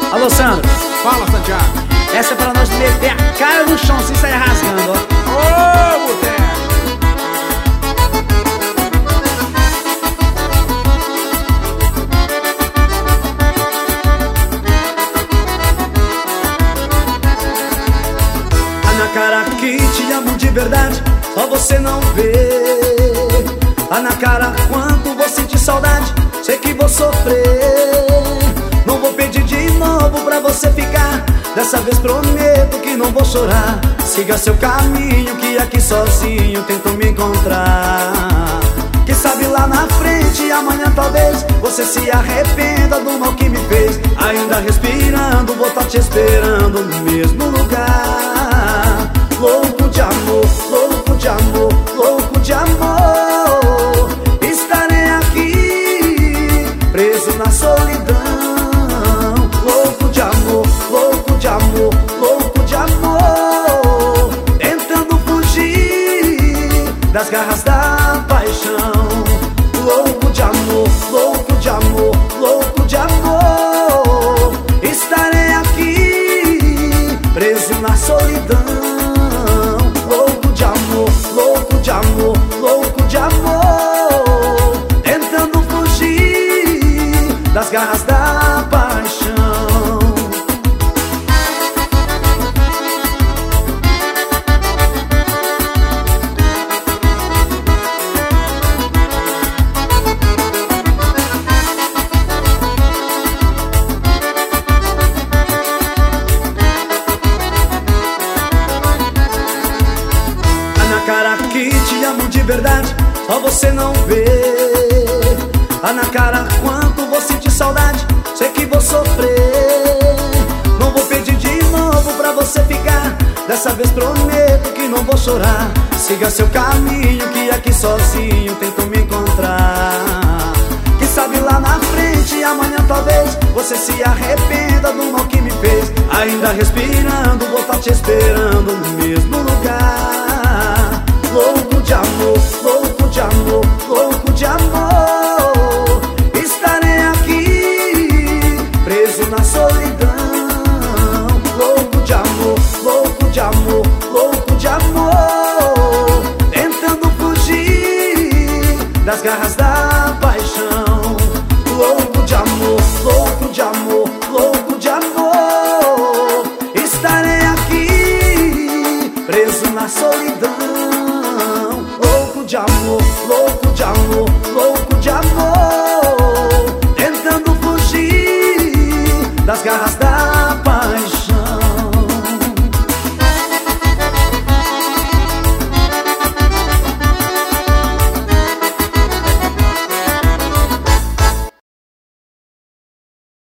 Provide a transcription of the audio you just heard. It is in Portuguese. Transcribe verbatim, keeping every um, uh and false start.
Alô, Sandro. Fala, Santiago. Essa é pra nós meter a cara no chão sem sair rasgando, ó. Ô, boteco. A na cara que te amo de verdade, só você não vê. A na cara quanto vou sentir saudade, sei que vou sofrer. Não vou pedir de novo pra você ficar, dessa vez prometo que não vou chorar. Siga seu caminho que aqui sozinho tento me encontrar. Quem sabe lá na frente, amanhã talvez você se arrependa do mal que me fez. Ainda respirando, vou estar te esperando no mesmo lugar. Louco de amor, louco de amor, louco de amor. Estarei aqui, preso na solidão. Louco de amor, louco de amor, louco de amor. Tentando fugir das garras da paixão. Louco de amor, louco de amor, louco de amor. Estarei aqui, preso na solidão. Louco de amor, louco de amor, louco de amor. Tentando fugir das garras da paixão. Cara que te amo de verdade, só você não vê. Ah, na cara quanto vou sentir saudade, sei que vou sofrer. Não vou pedir de novo pra você ficar, dessa vez prometo que não vou chorar. Siga seu caminho que aqui sozinho tento me encontrar. Quem sabe lá na frente, amanhã talvez você se arrependa do mal que me fez. Ainda respirando, vou estar te esperando no mesmo lugar. Louco de amor, louco de amor, louco de amor. Estarei aqui, preso na solidão. Louco de amor, louco de amor, louco de amor. Tentando fugir das garras da paixão. Louco de amor, louco de amor, louco de amor. Estarei aqui, preso na solidão. Louco de amor, louco de amor, louco de amor. Tentando fugir das garras da